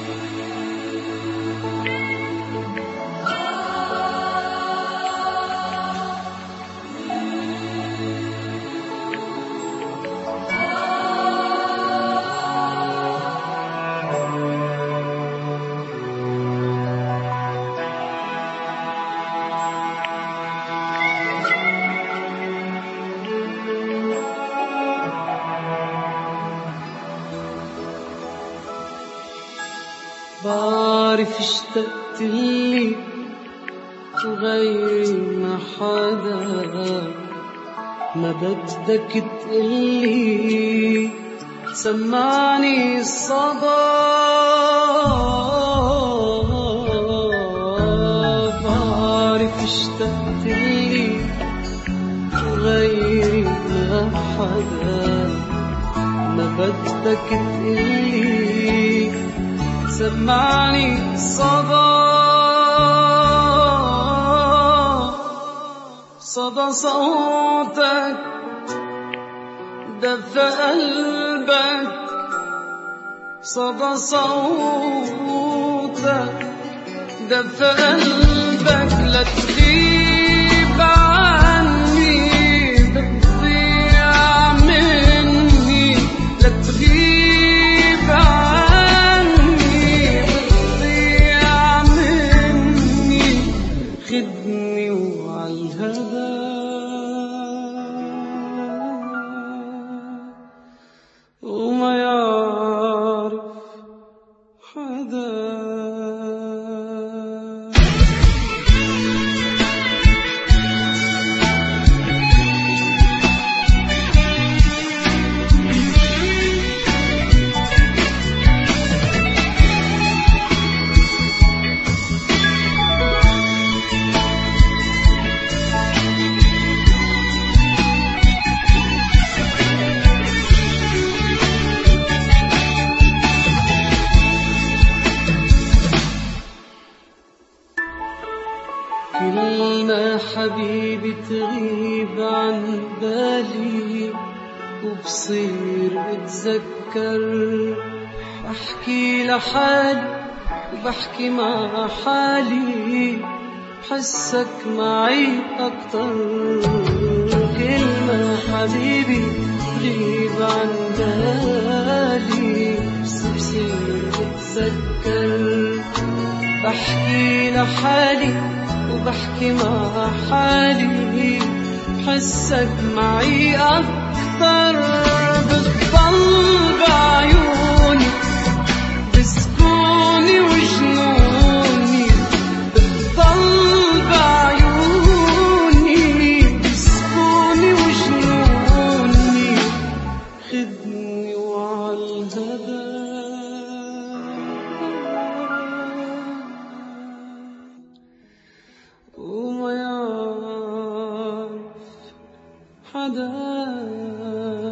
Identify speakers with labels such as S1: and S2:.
S1: بعرف اشتقت لي وغيري ما حدا، ما بدك تقلي سمعني الصدى. بعرف اشتقت لي وغيري ما حدا، ما بدك تقلي سمعني صدى. صدى صوتك دفى قلبك، صدى صوتك دفى قلبك. لا تغيب عني بتضيع مني، لا تغيب عني بتضيع مني. خدني وعالهدى وما يعرف حدا. كل ما حبيبي تغيب عن بالي وبصير اتذكر، بحكي لحالي وبحكي مع حالي، حسك معي أكتر. كل ما حبيبي تغيب عن بالي بصير اتذكر، بحكي لحالي وبحكي مع حالي، حسك معي أكتر. بتضل بعيوني بسكوني وجنوني، بتضل بعيوني بسكوني وجنوني. خدني وعالهدى وما يعرف حدا.